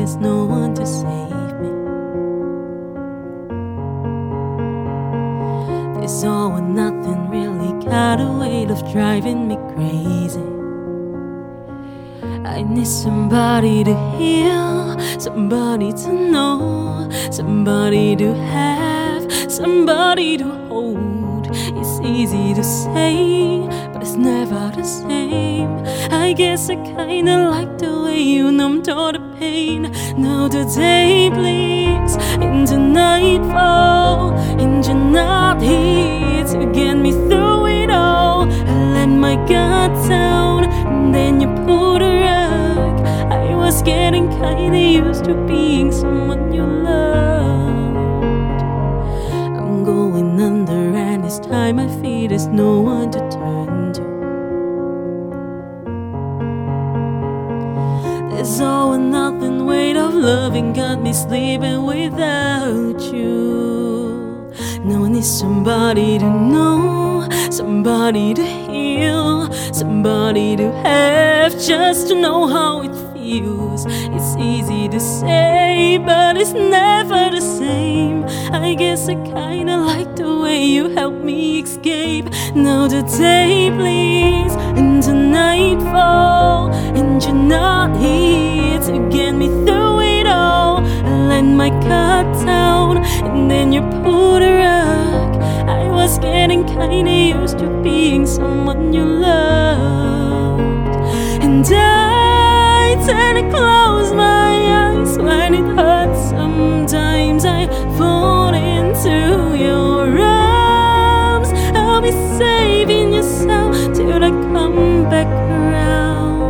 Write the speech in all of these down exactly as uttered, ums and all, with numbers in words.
there's no one to save me. This all or nothing really got a way of driving me crazy. I need somebody to hear, somebody to know, somebody to have, somebody to hold. It's easy to say, but it's never the same. I guess I kinda like the way you numbed all the pain. Now the day bleeds into nightfall, and you're not here to get me through it all. I let my guard down, and then you pulled a rug. I was getting kinda used to being someone you loved. I'm going under, and this time I feel there's no one to turn to. This all or nothing weight of loving got me sleeping without you. Now I need somebody to know, somebody to heal, somebody to have, just to know how it feels. It's easy to say, but it's never the same. I guess I kinda like the way you help me escape. Now the day bleeds into nightfall, and you're not here to get me through it all. I let my guard down, and then you pulled a rug. I was getting kinda used to being someone you loved. And I tend to close my eyes when it hurts. Sometimes I fall into your arms. I'll be saving yourself till I come back around.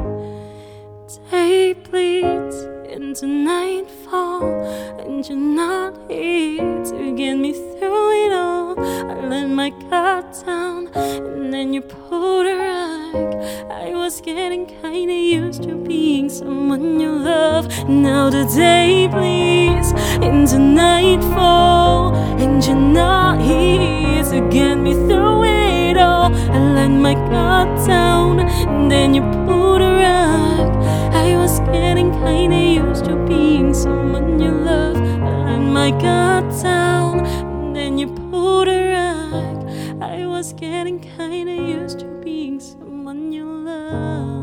Day bleeds into nightfall, and you're not here to get me through it all. I let my guard down, and then you pulled a rug. I was getting kinda used to being someone you love. Now the day bleeds into nightfall, and you're not here to get me through it all. I let my guard down, and then you pulled a rug. I was getting kinda used to being someone you love. I let my guard down, and then you pulled a rug. I was getting kinda used to being someone you love.